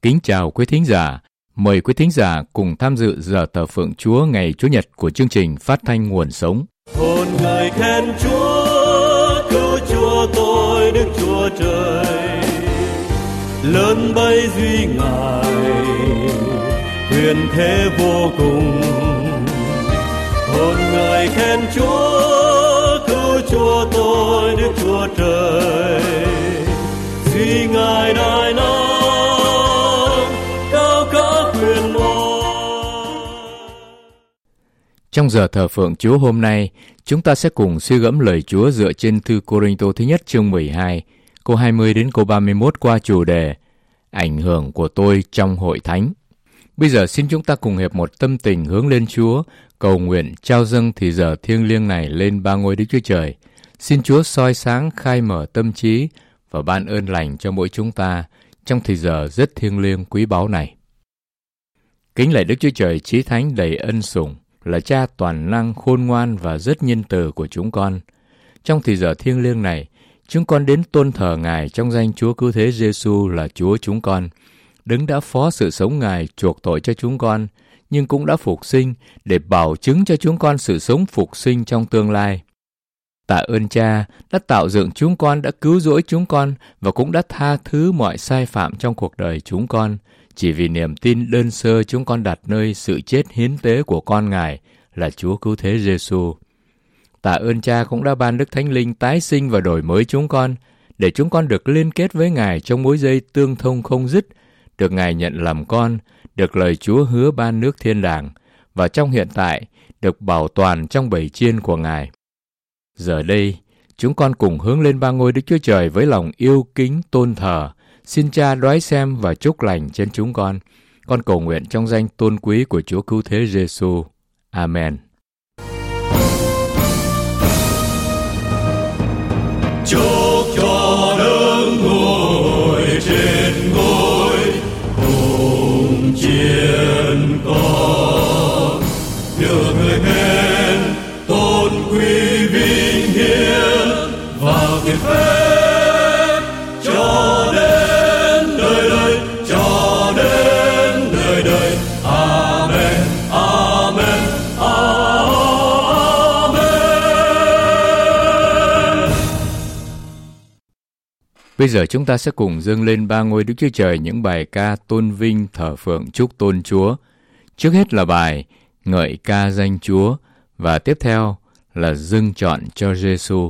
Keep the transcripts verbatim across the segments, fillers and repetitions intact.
Kính chào quý thính giả. Mời quý thính giả cùng tham dự giờ thờ phượng Chúa ngày Chủ nhật của chương trình Phát thanh Nguồn Sống. Hồn người khen Chúa, cứu Chúa tôi Đức Chúa Trời. Lớn bay duy Ngài, quyền thế vô cùng. Hồn người khen Chúa, cứu Chúa tôi Đức Chúa Trời. Duy Ngài đại năng, cao cả quyền oai. Trong giờ thờ phượng Chúa hôm nay, chúng ta sẽ cùng suy gẫm lời Chúa dựa trên thư Cô-rinh-tô thứ nhất chương mười hai, câu hai mươi đến câu ba mươi mốt qua chủ đề Ảnh hưởng của tôi trong hội thánh. Bây giờ xin chúng ta cùng hiệp một tâm tình hướng lên Chúa, cầu nguyện trao dâng thì giờ thiêng liêng này lên ba ngôi Đức Chúa Trời. Xin Chúa soi sáng, khai mở tâm trí và ban ơn lành cho mỗi chúng ta trong thì giờ rất thiêng liêng quý báu này. Kính lạy Đức Chúa Trời chí thánh đầy ân sủng, là Cha toàn năng, khôn ngoan và rất nhân từ của chúng con. Trong thì giờ thiêng liêng này, chúng con đến tôn thờ Ngài trong danh Chúa Cứu Thế Giêsu là Chúa chúng con. Đấng đã phó sự sống Ngài chuộc tội cho chúng con, nhưng cũng đã phục sinh để bảo chứng cho chúng con sự sống phục sinh trong tương lai. Tạ ơn Cha đã tạo dựng chúng con, đã cứu rỗi chúng con và cũng đã tha thứ mọi sai phạm trong cuộc đời chúng con, chỉ vì niềm tin đơn sơ chúng con đặt nơi sự chết hiến tế của con Ngài là Chúa Cứu Thế Giêsu. Tạ ơn Cha cũng đã ban Đức Thánh Linh tái sinh và đổi mới chúng con, để chúng con được liên kết với Ngài trong mối dây tương thông không dứt, được Ngài nhận làm con, được lời Chúa hứa ban nước thiên đàng, và trong hiện tại được bảo toàn trong bầy chiên của Ngài. Giờ đây, chúng con cùng hướng lên ba ngôi Đức Chúa Trời với lòng yêu kính tôn thờ. Xin Cha đoái xem và chúc lành trên chúng con. Con cầu nguyện trong danh tôn quý của Chúa Cứu Thế Giêsu. Amen. Chúc cho đấng ngồi trên ngôi cùng chiến con, được người khen tôn quý vinh hiển và kiệt phép cho đến đời đời, cho đến đời đời. Amen, amen, amen. Bây giờ chúng ta sẽ cùng dâng lên ba ngôi Đức Chúa Trời những bài ca tôn vinh thờ phượng chúc tôn Chúa. Trước hết là bài Ngợi ca danh Chúa và tiếp theo là dâng trọn cho Giêsu.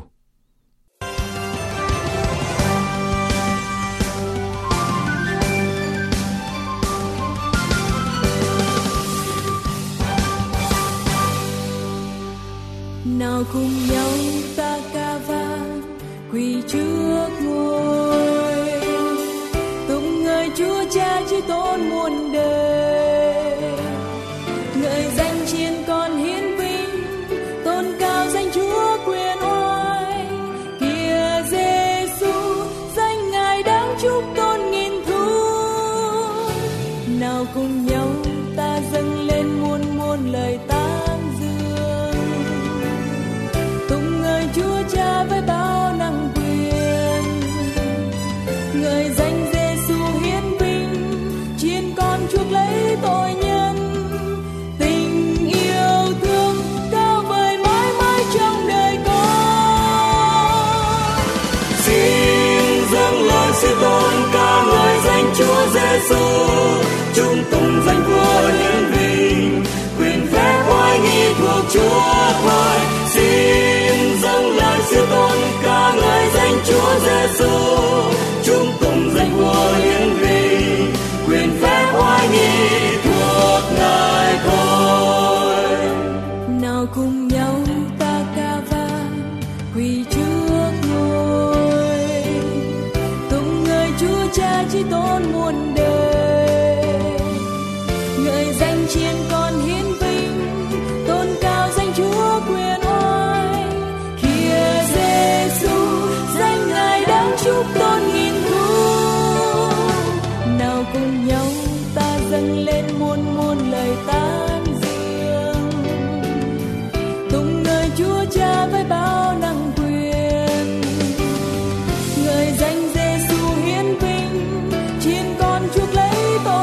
Nào cùng nhau ta ca vang quỳ trước ngôi, tung ngợi Chúa Cha chí tôn muôn đời, ngợi danh chiên con hiến vinh, tôn cao danh Chúa quyền oai. Kìa Giêsu, danh Ngài đáng chúc tôn nghìn thu. Nào cùng nhau ta dâng lên muôn muôn lời tán dương, tung ngợi Chúa Cha với bao năng quyền, ngợi danh Giêsu hiến vinh, chiên con chuộc lấy tội nhân. Tình yêu thương cao vời mãi mãi trong đời con. Xin dâng lời xin tôn ca ngợi danh Chúa Giêsu, chúng tung danh Vua hiển vinh, quyền phép oai nghi thuộc Chúa Christ. Xin dâng lời xin tôn ca ngợi danh Chúa Giêsu, chúng tung danh Vua hiển vinh, quyền phép oai nghi thuộc Ngài thôi. Nào cùng nhau ta ca vang quỳ trước ngôi, tung ngợi Chúa Cha chí tôn muôn đời, ngợi danh chiên con hiến vinh, tôn cao danh Chúa quyền oai. Kìa Giêsu, danh Ngài đáng chúc tôn nghìn thu. Nào cùng nhau ta dâng lên muôn muôn lời tán dương, tung ngợi Chúa Cha với bao năng quyền, ngợi danh Giêsu hiến vinh, chiên con chuộc lấy tội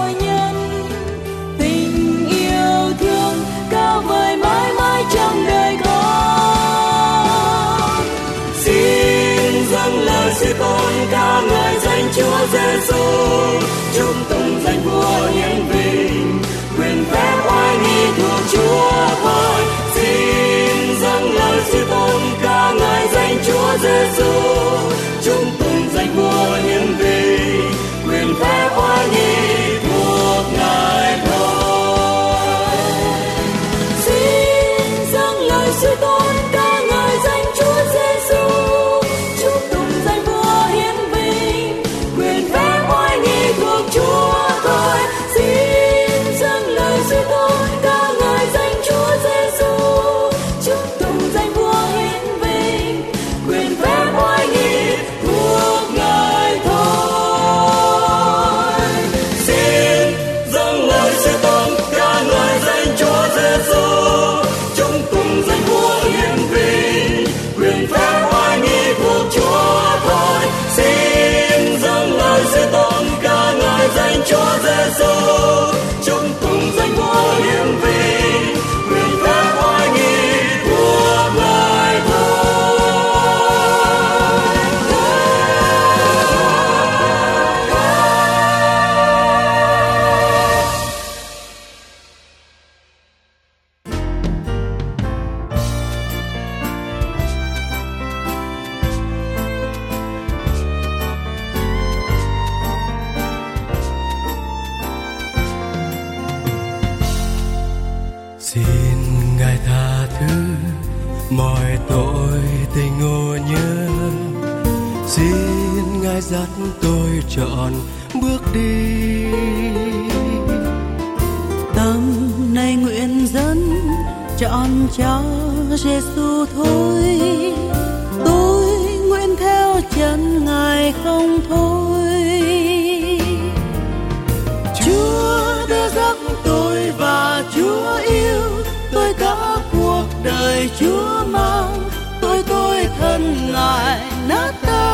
Xin Ngài tha thứ mọi tội tình ngộ nhớ, xin Ngài dắt tôi trọn bước đi. Tâm này nguyện dẫn chọn cho Giêsu thôi, tôi nguyện theo chân Ngài không thôi. Chúa đã dắt tôi và Chúa yêu tôi, cả cuộc đời Chúa mang tôi, tôi thân Ngài nát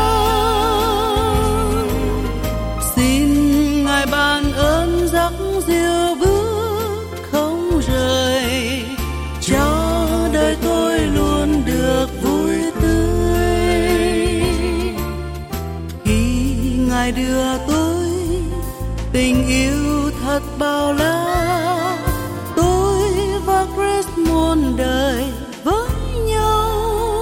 tan. Xin Ngài ban ơn dắt dìu bước không rời, cho đời tôi luôn được vui tươi. Khi Ngài đưa tôi tình yêu thật bao la, tôi và Christ muôn đời với nhau.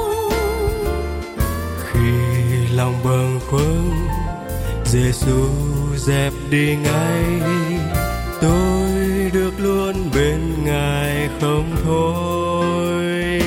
Khi lòng bâng khuâng Giêsu dẹp đi ngay, tôi được luôn bên Ngài không thôi.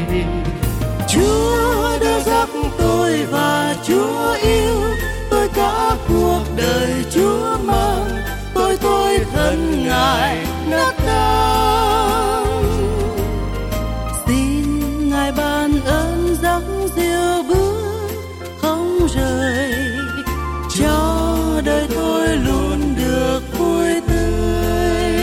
Chúa đã dắt tôi và Chúa yêu tôi, cả cuộc đời Chúa mang tôi, tôi thân Ngài nát tan. Xin Ngài ban ơn dắt dìu bước không rời, cho đời tôi luôn được vui tươi.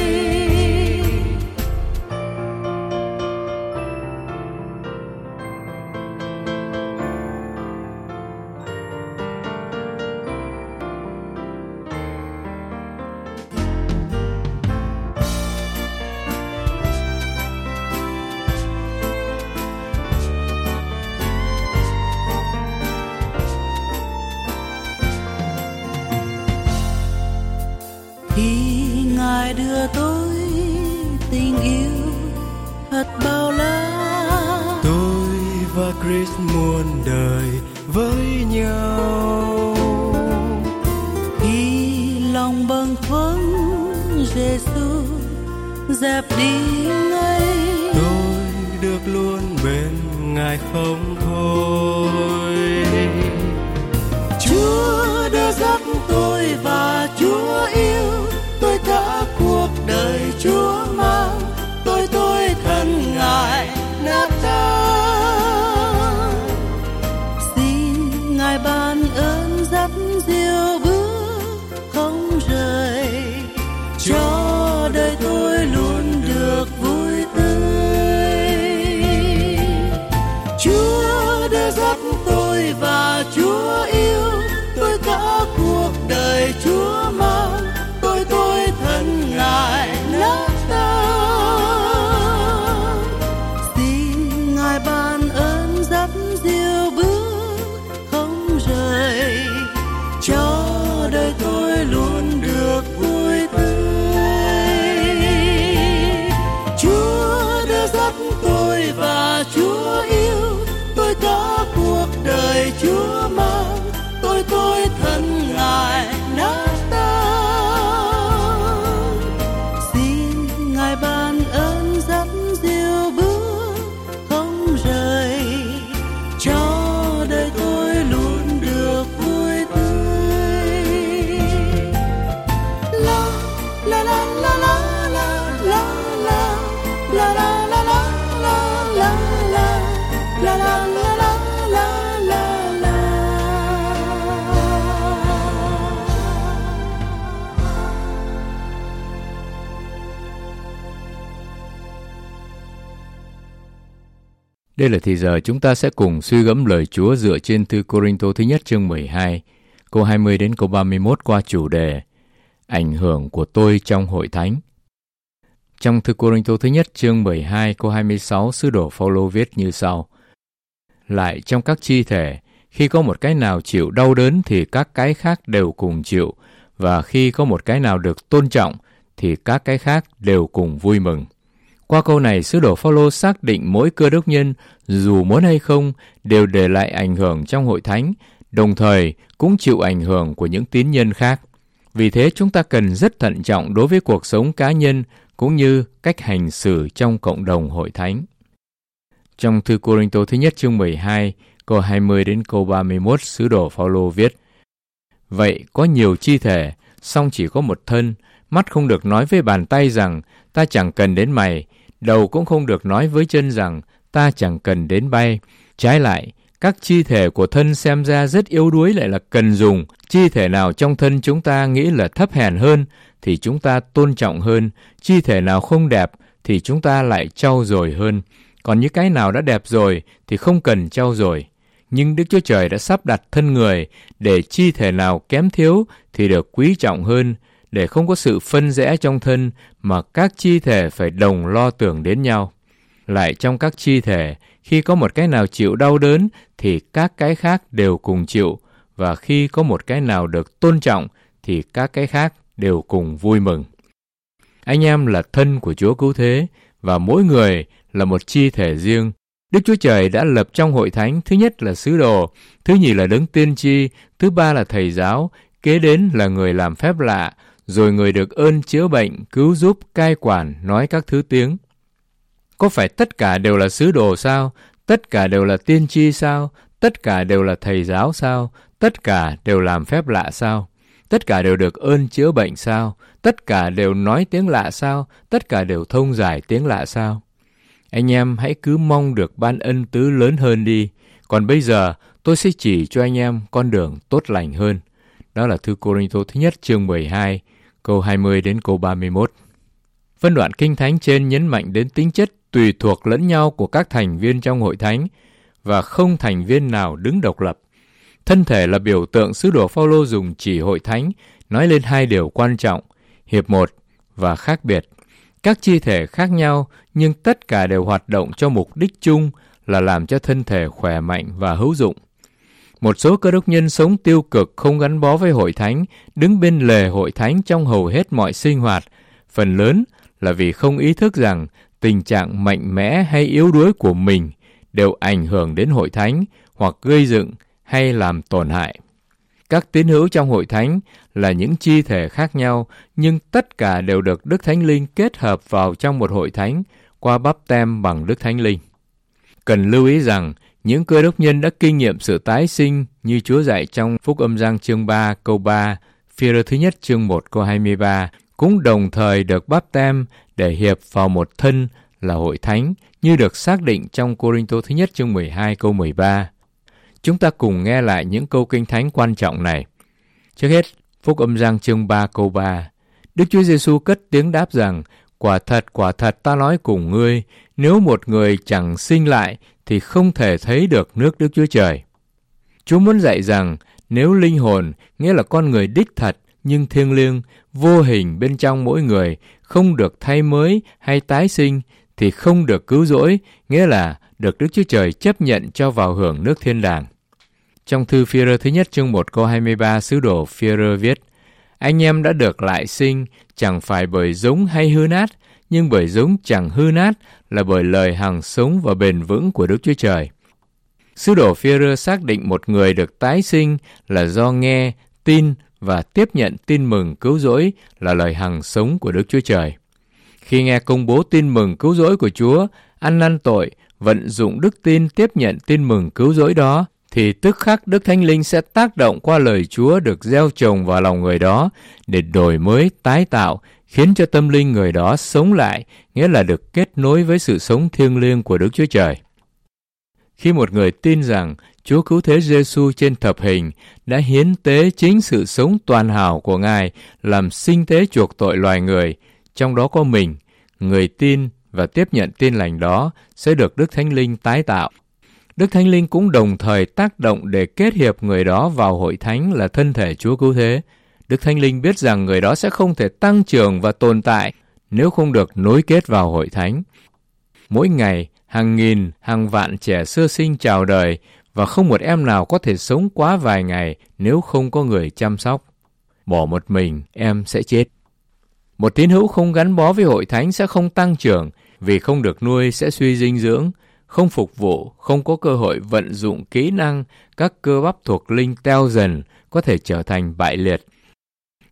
Khi Ngài đưa tôi tình yêu thật bao la, tôi và Christ muôn đời với nhau. khi lòng bâng khuâng Giêsu dẹp đi ngay, Tôi được luôn bên Ngài không thôi. Chúa đã dắt tôi và Chúa yêu tôi, cả cuộc đời Chúa mang tôi, tôi thân Ngài nát tan. Xin Ngài ban ơn dắt dìu bước không rời, cho đời tôi luôn được vui tươi. Chúa đã dắt tôi và Chúa yêu tôi, cả cuộc đời Chúa mang tôi, tôi thân Ngài nát tan. Xin Ngài ban ơn dắt dìu bước không rời, cho đời tôi luôn được vui tươi. Chúa đã dắt tôi và Chúa yêu tôi, cả cuộc đời Chúa mang tôi, tôi thân Ngài nát tan. Xin Ngài ban ơn dắt dìu bước không rời, cho đời tôi luôn được vui tươi. La la la la la la la la la la la la la la la la la. Đây là thì giờ chúng ta sẽ cùng suy gẫm lời Chúa dựa trên thư Cô-rinh-tô thứ nhất chương mười hai, câu hai mươi đến câu ba mươi mốt qua chủ đề Ảnh hưởng của tôi trong hội thánh. Trong thư Cô-rinh-tô thứ nhất chương mười hai, câu hai mươi sáu, sứ đồ Phao-lô viết như sau: Lại trong các chi thể, khi có một cái nào chịu đau đớn thì các cái khác đều cùng chịu, và khi có một cái nào được tôn trọng thì các cái khác đều cùng vui mừng. Qua câu này, sứ đồ Phao-lô xác định mỗi cơ đốc nhân, dù muốn hay không, đều để lại ảnh hưởng trong hội thánh, đồng thời cũng chịu ảnh hưởng của những tín nhân khác. Vì thế chúng ta cần rất thận trọng đối với cuộc sống cá nhân cũng như cách hành xử trong cộng đồng hội thánh. Trong thư Cô-rinh-tô thứ nhất chương mười hai, câu hai mươi đến câu ba mươi mốt, sứ đồ Phao-lô viết: Vậy có nhiều chi thể, song chỉ có một thân. Mắt không được nói với bàn tay rằng ta chẳng cần đến mày, đầu cũng không được nói với chân rằng ta chẳng cần đến bay. Trái lại, các chi thể của thân xem ra rất yếu đuối lại là cần dùng. Chi thể nào trong thân chúng ta nghĩ là thấp hèn hơn thì chúng ta tôn trọng hơn. Chi thể nào không đẹp thì chúng ta lại trau dồi hơn. Còn những cái nào đã đẹp rồi thì không cần trau dồi. Nhưng Đức Chúa Trời đã sắp đặt thân người để chi thể nào kém thiếu thì được quý trọng hơn, để không có sự phân rẽ trong thân mà các chi thể phải đồng lo tưởng đến nhau. Lại trong các chi thể, khi có một cái nào chịu đau đớn thì các cái khác đều cùng chịu, và khi có một cái nào được tôn trọng thì các cái khác đều cùng vui mừng. Anh em là thân của Chúa Cứu Thế, và mỗi người là một chi thể riêng. Đức Chúa Trời đã lập trong hội thánh thứ nhất là sứ đồ, thứ nhì là đấng tiên tri, thứ ba là thầy giáo, kế đến là người làm phép lạ, rồi người được ơn chữa bệnh, cứu giúp, cai quản, nói các thứ tiếng. Có phải tất cả đều là sứ đồ sao? Tất cả đều là tiên tri sao? Tất cả đều là thầy giáo sao? Tất cả đều làm phép lạ sao? Tất cả đều được ơn chữa bệnh sao? Tất cả đều nói tiếng lạ sao? Tất cả đều thông giải tiếng lạ sao? Anh em hãy cứ mong được ban ân tứ lớn hơn đi. Còn bây giờ tôi sẽ chỉ cho anh em con đường tốt lành hơn. Đó là thư Cô-rinh-tô thứ nhất chương mười hai, câu hai mươi đến câu ba mươi mốt. Phân đoạn kinh thánh trên nhấn mạnh đến tính chất tùy thuộc lẫn nhau của các thành viên trong hội thánh, và không thành viên nào đứng độc lập. Thân thể là biểu tượng sứ đồ Phao-lô dùng chỉ hội thánh, nói lên hai điều quan trọng: hiệp một và khác biệt. Các chi thể khác nhau, nhưng tất cả đều hoạt động cho mục đích chung là làm cho thân thể khỏe mạnh và hữu dụng. Một số cơ đốc nhân sống tiêu cực, không gắn bó với hội thánh, đứng bên lề hội thánh trong hầu hết mọi sinh hoạt. Phần lớn là vì không ý thức rằng tình trạng mạnh mẽ hay yếu đuối của mình đều ảnh hưởng đến hội thánh, hoặc gây dựng hay làm tổn hại. Các tín hữu trong hội thánh là những chi thể khác nhau, nhưng tất cả đều được Đức Thánh Linh kết hợp vào trong một hội thánh qua báp têm bằng Đức Thánh Linh. Cần lưu ý rằng, những cơ đốc nhân đã kinh nghiệm sự tái sinh như Chúa dạy trong Phúc Âm Giăng chương ba câu ba, Phi-rơ thứ nhất chương một câu hai mươi ba, cũng đồng thời được báp têm để hiệp vào một thân là hội thánh, như được xác định trong Cô-rinh-tô thứ nhất chương mười hai câu mười ba. Chúng ta cùng nghe lại những câu kinh thánh quan trọng này. Trước hết, Phúc Âm Giăng chương ba câu ba. Đức Chúa Giêsu cất tiếng đáp rằng: Quả thật, quả thật ta nói cùng ngươi, nếu một người chẳng sinh lại thì không thể thấy được nước Đức Chúa Trời. Chúa muốn dạy rằng nếu linh hồn, nghĩa là con người đích thật nhưng thiêng liêng, vô hình bên trong mỗi người, không được thay mới hay tái sinh thì không được cứu rỗi, nghĩa là được Đức Chúa Trời chấp nhận cho vào hưởng nước thiên đàng. Trong thư Phi-rơ thứ nhất chương một câu hai mươi ba, sứ đồ Phi-rơ viết: Anh em đã được lại sinh, chẳng phải bởi giống hay hư nát, nhưng bởi giống chẳng hư nát, là bởi lời hằng sống và bền vững của Đức Chúa Trời. Sứ đồ Phi-rơ xác định một người được tái sinh là do nghe, tin và tiếp nhận tin mừng cứu rỗi là lời hằng sống của Đức Chúa Trời. Khi nghe công bố tin mừng cứu rỗi của Chúa, ăn năn tội, vận dụng đức tin tiếp nhận tin mừng cứu rỗi đó, thì tức khắc Đức Thánh Linh sẽ tác động qua lời Chúa được gieo trồng vào lòng người đó để đổi mới, tái tạo, khiến cho tâm linh người đó sống lại, nghĩa là được kết nối với sự sống thiêng liêng của Đức Chúa Trời. Khi một người tin rằng Chúa Cứu Thế Giêsu trên thập hình đã hiến tế chính sự sống toàn hảo của Ngài làm sinh tế chuộc tội loài người, trong đó có mình, người tin và tiếp nhận tin lành đó sẽ được Đức Thánh Linh tái tạo. Đức Thánh Linh cũng đồng thời tác động để kết hiệp người đó vào hội thánh là thân thể Chúa Cứu Thế. Đức Thánh Linh biết rằng người đó sẽ không thể tăng trưởng và tồn tại nếu không được nối kết vào hội thánh. Mỗi ngày, hàng nghìn, hàng vạn trẻ sơ sinh chào đời và không một em nào có thể sống quá vài ngày nếu không có người chăm sóc. Bỏ một mình, em sẽ chết. Một tín hữu không gắn bó với hội thánh sẽ không tăng trưởng, vì không được nuôi sẽ suy dinh dưỡng, không phục vụ, không có cơ hội vận dụng kỹ năng, các cơ bắp thuộc linh teo dần, có thể trở thành bại liệt.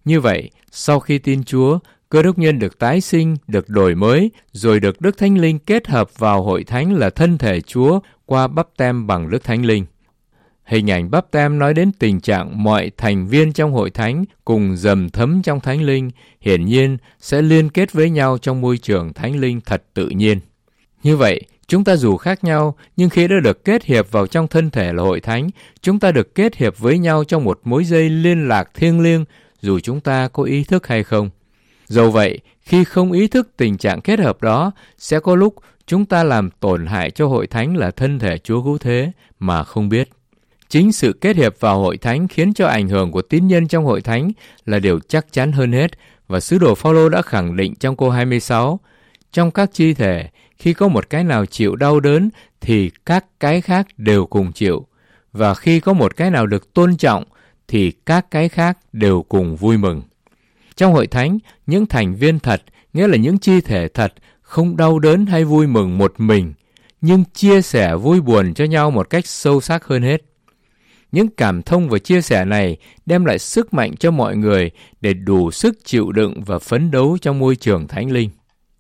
Như vậy, sau khi tin Chúa, Cơ đốc nhân được tái sinh, được đổi mới, rồi được Đức Thánh Linh kết hợp vào hội thánh là thân thể Chúa qua báp têm bằng Đức Thánh Linh. Hình ảnh báp têm nói đến tình trạng mọi thành viên trong hội thánh cùng dầm thấm trong Thánh Linh, hiển nhiên sẽ liên kết với nhau trong môi trường Thánh Linh thật tự nhiên. Như vậy, chúng ta dù khác nhau, nhưng khi đã được kết hiệp vào trong thân thể là hội thánh, chúng ta được kết hiệp với nhau trong một mối dây liên lạc thiêng liêng, dù chúng ta có ý thức hay không. Dẫu vậy, khi không ý thức tình trạng kết hợp đó, sẽ có lúc chúng ta làm tổn hại cho hội thánh là thân thể Chúa cứu thế mà không biết. Chính sự kết hiệp vào hội thánh khiến cho ảnh hưởng của tín nhân trong hội thánh là điều chắc chắn hơn hết, và sứ đồ Phao-lô đã khẳng định trong câu hai mươi sáu, trong các chi thể, khi có một cái nào chịu đau đớn thì các cái khác đều cùng chịu, và khi có một cái nào được tôn trọng thì các cái khác đều cùng vui mừng. Trong hội thánh, những thành viên thật, nghĩa là những chi thể thật, không đau đớn hay vui mừng một mình, nhưng chia sẻ vui buồn cho nhau một cách sâu sắc hơn hết. Những cảm thông và chia sẻ này đem lại sức mạnh cho mọi người để đủ sức chịu đựng và phấn đấu trong môi trường Thánh Linh.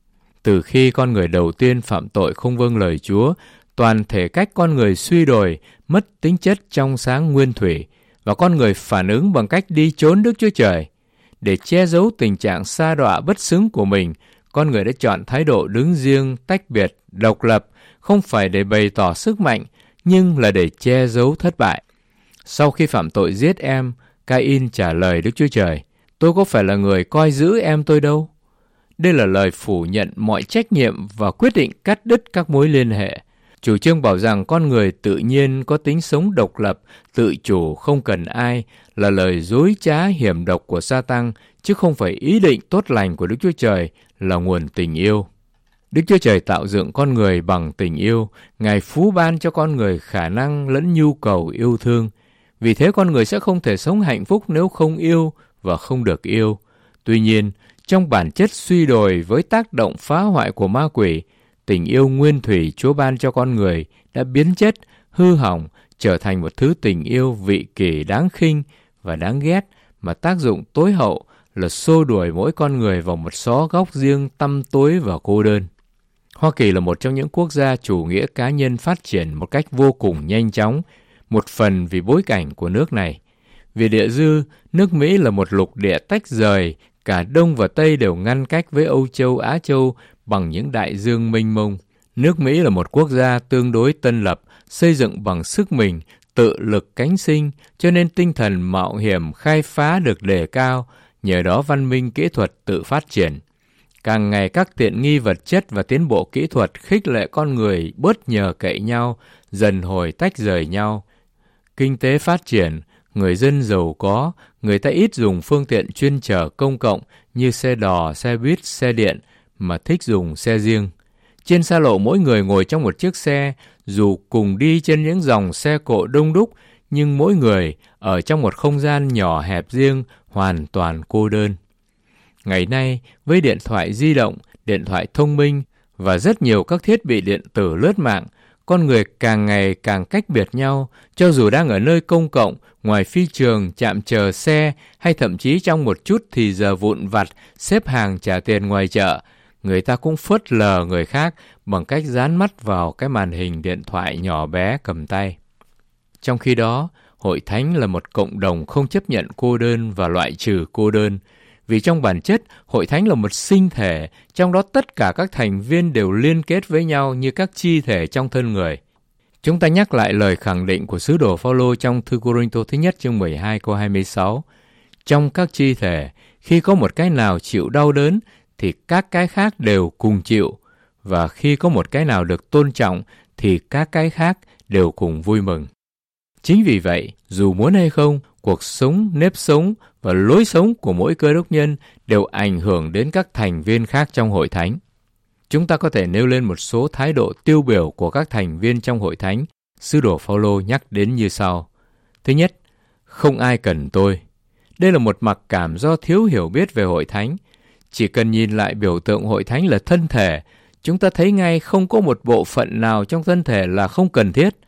Từ khi con người đầu tiên phạm tội không vâng lời Chúa, toàn thể cách con người suy đồi, mất tính chất trong sáng nguyên thủy, và con người phản ứng bằng cách đi trốn Đức Chúa Trời. Để che giấu tình trạng sa đọa bất xứng của mình, con người đã chọn thái độ đứng riêng, tách biệt, độc lập, không phải để bày tỏ sức mạnh, nhưng là để che giấu thất bại. Sau khi phạm tội giết em, Ca-in trả lời Đức Chúa Trời, tôi có phải là người coi giữ em tôi đâu. Đây là lời phủ nhận mọi trách nhiệm và quyết định cắt đứt các mối liên hệ. Chủ trương bảo rằng con người tự nhiên có tính sống độc lập, tự chủ, không cần ai là lời dối trá hiểm độc của Sa-tăng, chứ không phải ý định tốt lành của Đức Chúa Trời là nguồn tình yêu. Đức Chúa Trời tạo dựng con người bằng tình yêu, Ngài phú ban cho con người khả năng lẫn nhu cầu yêu thương. Vì thế con người sẽ không thể sống hạnh phúc nếu không yêu và không được yêu. Tuy nhiên, trong bản chất suy đồi với tác động phá hoại của ma quỷ, tình yêu nguyên thủy Chúa ban cho con người đã biến chất, hư hỏng, trở thành một thứ tình yêu vị kỷ đáng khinh và đáng ghét, mà tác dụng tối hậu là xô đuổi mỗi con người vào một xó góc riêng tăm tối và cô đơn. Hoa Kỳ là một trong những quốc gia chủ nghĩa cá nhân phát triển một cách vô cùng nhanh chóng, một phần vì bối cảnh của nước này. Vì địa dư, nước Mỹ là một lục địa tách rời, cả Đông và Tây đều ngăn cách với Âu Châu, Á Châu bằng những đại dương mênh mông. Nước Mỹ là một quốc gia tương đối tân lập, xây dựng bằng sức mình, tự lực cánh sinh, cho nên tinh thần mạo hiểm khai phá được đề cao, nhờ đó văn minh kỹ thuật tự phát triển. Càng ngày các tiện nghi vật chất và tiến bộ kỹ thuật khích lệ con người bớt nhờ cậy nhau, dần hồi tách rời nhau. Kinh tế phát triển, người dân giàu có, người ta ít dùng phương tiện chuyên chở công cộng như xe đò, xe buýt, xe điện, mà thích dùng xe riêng. Trên xa lộ mỗi người ngồi trong một chiếc xe, dù cùng đi trên những dòng xe cộ đông đúc, nhưng mỗi người ở trong một không gian nhỏ hẹp riêng, hoàn toàn cô đơn. Ngày nay, với điện thoại di động, điện thoại thông minh và rất nhiều các thiết bị điện tử lướt mạng, con người càng ngày càng cách biệt nhau, cho dù đang ở nơi công cộng, ngoài phi trường, trạm chờ xe, hay thậm chí trong một chút thì giờ vụn vặt, xếp hàng trả tiền ngoài chợ, người ta cũng phớt lờ người khác bằng cách dán mắt vào cái màn hình điện thoại nhỏ bé cầm tay. Trong khi đó, hội thánh là một cộng đồng không chấp nhận cô đơn và loại trừ cô đơn, vì trong bản chất, hội thánh là một sinh thể, trong đó tất cả các thành viên đều liên kết với nhau như các chi thể trong thân người. Chúng ta nhắc lại lời khẳng định của sứ đồ Phao-lô trong thư Cô-rinh-tô thứ nhất chương mười hai câu hai mươi sáu. Trong các chi thể, khi có một cái nào chịu đau đớn, thì các cái khác đều cùng chịu, và khi có một cái nào được tôn trọng, thì các cái khác đều cùng vui mừng. Chính vì vậy, dù muốn hay không, cuộc sống, nếp sống và lối sống của mỗi cơ đốc nhân đều ảnh hưởng đến các thành viên khác trong hội thánh. Chúng ta có thể nêu lên một số thái độ tiêu biểu của các thành viên trong hội thánh, sứ đồ Phao-lô nhắc đến như sau. Thứ nhất, không ai cần tôi. Đây là một mặc cảm do thiếu hiểu biết về hội thánh. Chỉ cần nhìn lại biểu tượng hội thánh là thân thể, chúng ta thấy ngay không có một bộ phận nào trong thân thể là không cần thiết.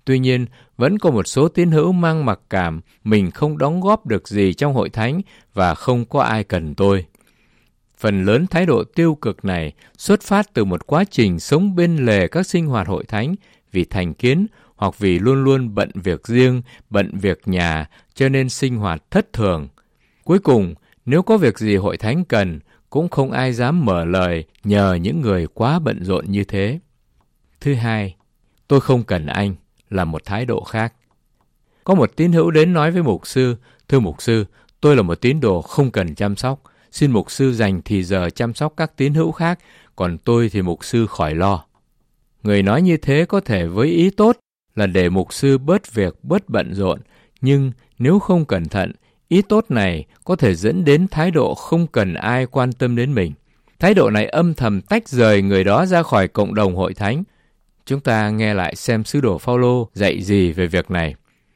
Tuy nhiên, vẫn có một số tín hữu mang mặc cảm mình không đóng góp được gì trong hội thánh và không có ai cần tôi. Phần lớn thái độ tiêu cực này xuất phát từ một quá trình sống bên lề các sinh hoạt hội thánh vì thành kiến hoặc vì luôn luôn bận việc riêng, bận việc nhà cho nên sinh hoạt thất thường. Cuối cùng, nếu có việc gì hội thánh cần, cũng không ai dám mở lời nhờ những người quá bận rộn như thế. Thứ hai, tôi không cần anh là một thái độ khác. Có một tín hữu đến nói với mục sư, thưa mục sư, tôi là một tín đồ không cần chăm sóc. Xin mục sư dành thì giờ chăm sóc các tín hữu khác, còn tôi thì mục sư khỏi lo. Người nói như thế có thể với ý tốt là để mục sư bớt việc, bớt bận rộn, nhưng nếu không cẩn thận, ý tốt này có thể dẫn đến thái độ không cần ai quan tâm đến mình. Thái độ này âm thầm tách rời người đó ra khỏi cộng đồng hội thánh. Chúng ta nghe lại xem sứ đồ Phao-lô dạy gì về việc này.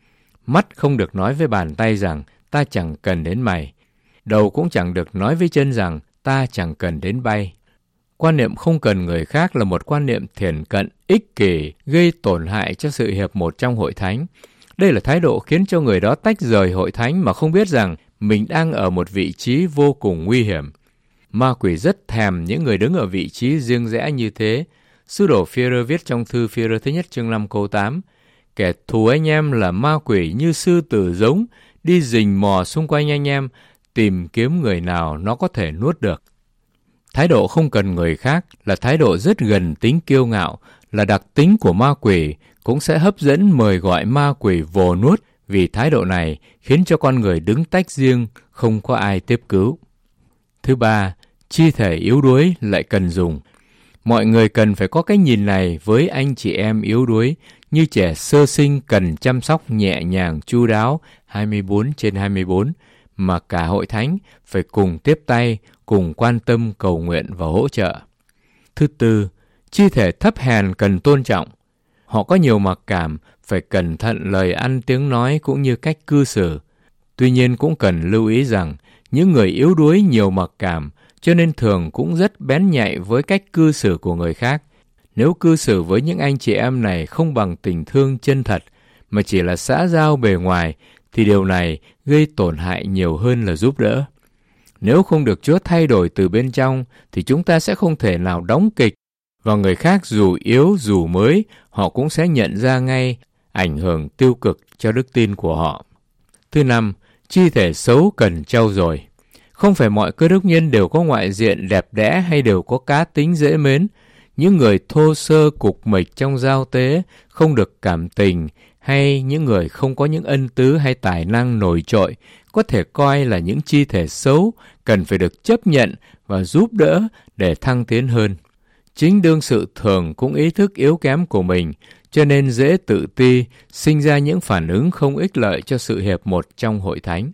Mắt không được nói với bàn tay rằng ta chẳng cần đến mày. Đầu cũng chẳng được nói với chân rằng ta chẳng cần đến bay. Quan niệm không cần người khác là một quan niệm thiển cận, ích kỷ, gây tổn hại cho sự hiệp một trong hội thánh. Đây là thái độ khiến cho người đó tách rời hội thánh mà không biết rằng mình đang ở một vị trí vô cùng nguy hiểm. Ma quỷ rất thèm những người đứng ở vị trí riêng rẽ như thế. Sứ đồ Phi-e-rơ viết trong thư Phi-e-rơ thứ nhất chương năm câu tám, kẻ thù anh em là ma quỷ như sư tử giống, đi rình mò xung quanh anh em, tìm kiếm người nào nó có thể nuốt được. Thái độ không cần người khác là thái độ rất gần tính kiêu ngạo, là đặc tính của ma quỷ, cũng sẽ hấp dẫn mời gọi ma quỷ vồ nuốt, vì thái độ này khiến cho con người đứng tách riêng, không có ai tiếp cứu. Thứ ba, chi thể yếu đuối lại cần dùng. Mọi người cần phải có cái nhìn này với anh chị em yếu đuối, như trẻ sơ sinh cần chăm sóc nhẹ nhàng chu đáo hai mươi bốn trên hai mươi bốn, mà cả hội thánh phải cùng tiếp tay, cùng quan tâm, cầu nguyện và hỗ trợ. Thứ tư, chi thể thấp hèn cần tôn trọng. Họ có nhiều mặc cảm, phải cẩn thận lời ăn tiếng nói cũng như cách cư xử. Tuy nhiên cũng cần lưu ý rằng, những người yếu đuối nhiều mặc cảm, cho nên thường cũng rất bén nhạy với cách cư xử của người khác. Nếu cư xử với những anh chị em này không bằng tình thương chân thật, mà chỉ là xã giao bề ngoài, thì điều này gây tổn hại nhiều hơn là giúp đỡ. Nếu không được Chúa thay đổi từ bên trong, thì chúng ta sẽ không thể nào đóng kịch, và người khác dù yếu dù mới, họ cũng sẽ nhận ra ngay, ảnh hưởng tiêu cực cho đức tin của họ. Thứ năm, chi thể xấu cần trau dồi. Không phải mọi cơ đốc nhân đều có ngoại diện đẹp đẽ hay đều có cá tính dễ mến. Những người thô sơ cục mịch trong giao tế, không được cảm tình, hay những người không có những ân tứ hay tài năng nổi trội, có thể coi là những chi thể xấu, cần phải được chấp nhận và giúp đỡ để thăng tiến hơn. Chính đương sự thường cũng ý thức yếu kém của mình, cho nên dễ tự ti, sinh ra những phản ứng không ích lợi cho sự hiệp một trong hội thánh.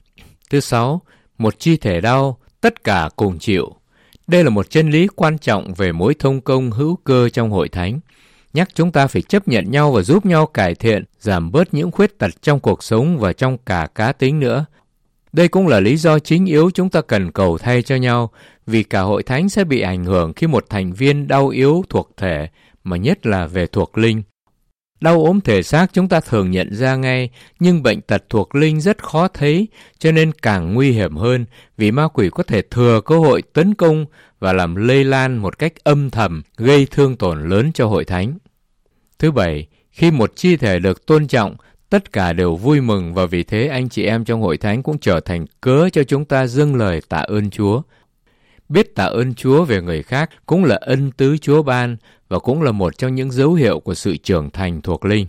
Thứ sáu, một chi thể đau, tất cả cùng chịu. Đây là một chân lý quan trọng về mối thông công hữu cơ trong hội thánh. Nhắc chúng ta phải chấp nhận nhau và giúp nhau cải thiện, giảm bớt những khuyết tật trong cuộc sống và trong cả cá tính nữa. Đây cũng là lý do chính yếu chúng ta cần cầu thay cho nhau, vì cả hội thánh sẽ bị ảnh hưởng khi một thành viên đau yếu thuộc thể, mà nhất là về thuộc linh. Đau ốm thể xác chúng ta thường nhận ra ngay, nhưng bệnh tật thuộc linh rất khó thấy, cho nên càng nguy hiểm hơn, vì ma quỷ có thể thừa cơ hội tấn công và làm lây lan một cách âm thầm, gây thương tổn lớn cho hội thánh. Thứ bảy, khi một chi thể được tôn trọng, tất cả đều vui mừng, và vì thế anh chị em trong hội thánh cũng trở thành cớ cho chúng ta dâng lời tạ ơn Chúa. Biết tạ ơn Chúa về người khác cũng là ân tứ Chúa ban, và cũng là một trong những dấu hiệu của sự trưởng thành thuộc linh.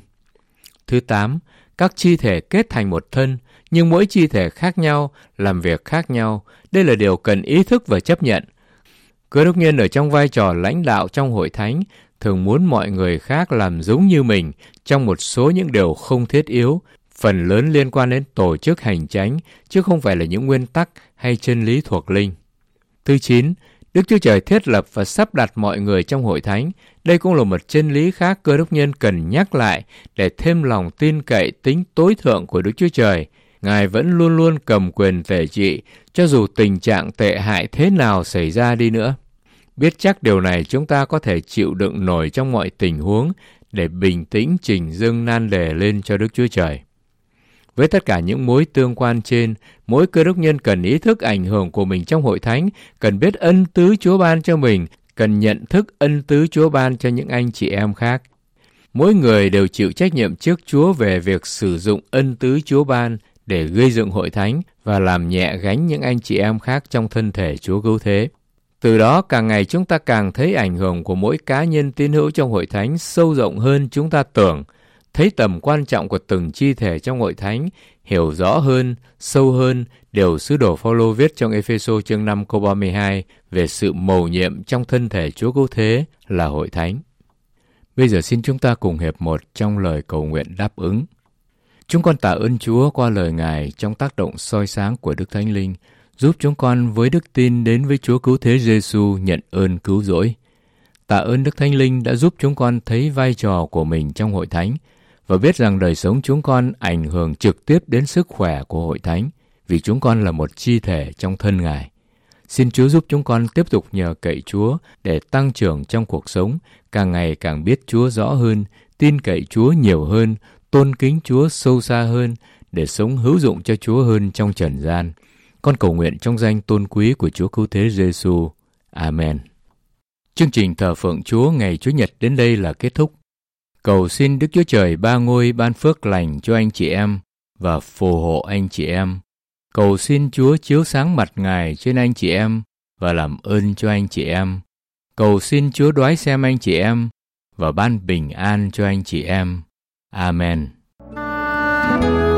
Thứ tám, các chi thể kết thành một thân, nhưng mỗi chi thể khác nhau, làm việc khác nhau. Đây là điều cần ý thức và chấp nhận. Cơ đốc nhân ở trong vai trò lãnh đạo trong hội thánh thường muốn mọi người khác làm giống như mình trong một số những điều không thiết yếu, phần lớn liên quan đến tổ chức hành chánh, chứ không phải là những nguyên tắc hay chân lý thuộc linh. Thứ chín, Đức Chúa Trời thiết lập và sắp đặt mọi người trong hội thánh. Đây cũng là một chân lý khác cơ đốc nhân cần nhắc lại để thêm lòng tin cậy tính tối thượng của Đức Chúa Trời. Ngài vẫn luôn luôn cầm quyền tể trị, cho dù tình trạng tệ hại thế nào xảy ra đi nữa. Biết chắc điều này chúng ta có thể chịu đựng nổi trong mọi tình huống, để bình tĩnh trình dâng nan đề lên cho Đức Chúa Trời. Với tất cả những mối tương quan trên, mỗi cơ đốc nhân cần ý thức ảnh hưởng của mình trong hội thánh, cần biết ân tứ Chúa ban cho mình, cần nhận thức ân tứ Chúa ban cho những anh chị em khác. Mỗi người đều chịu trách nhiệm trước Chúa về việc sử dụng ân tứ Chúa ban để gây dựng hội thánh và làm nhẹ gánh những anh chị em khác trong thân thể Chúa cứu thế. Từ đó, càng ngày chúng ta càng thấy ảnh hưởng của mỗi cá nhân tín hữu trong hội thánh sâu rộng hơn chúng ta tưởng, thấy tầm quan trọng của từng chi thể trong hội thánh, hiểu rõ hơn, sâu hơn điều sứ đồ Phao-lô viết trong Ê-phê-sô chương năm câu ba mươi hai về sự mầu nhiệm trong thân thể Chúa cứu thế là hội thánh. Bây giờ xin chúng ta cùng hiệp một trong lời cầu nguyện đáp ứng. Chúng con tạ ơn Chúa qua lời Ngài trong tác động soi sáng của Đức Thánh Linh, giúp chúng con với đức tin đến với Chúa cứu thế Giê-xu nhận ơn cứu rỗi. Tạ ơn Đức Thánh Linh đã giúp chúng con thấy vai trò của mình trong hội thánh và biết rằng đời sống chúng con ảnh hưởng trực tiếp đến sức khỏe của hội thánh vì chúng con là một chi thể trong thân Ngài. Xin Chúa giúp chúng con tiếp tục nhờ cậy Chúa để tăng trưởng trong cuộc sống, càng ngày càng biết Chúa rõ hơn, tin cậy Chúa nhiều hơn, tôn kính Chúa sâu xa hơn, để sống hữu dụng cho Chúa hơn trong trần gian. Con cầu nguyện trong danh tôn quý của Chúa cứu thế Giê-xu. Amen. Chương trình thờ phượng Chúa ngày Chủ nhật đến đây là kết thúc. Cầu xin Đức Chúa Trời ba ngôi ban phước lành cho anh chị em và phù hộ anh chị em. Cầu xin Chúa chiếu sáng mặt Ngài trên anh chị em và làm ơn cho anh chị em. Cầu xin Chúa đoái xem anh chị em và ban bình an cho anh chị em. Amen.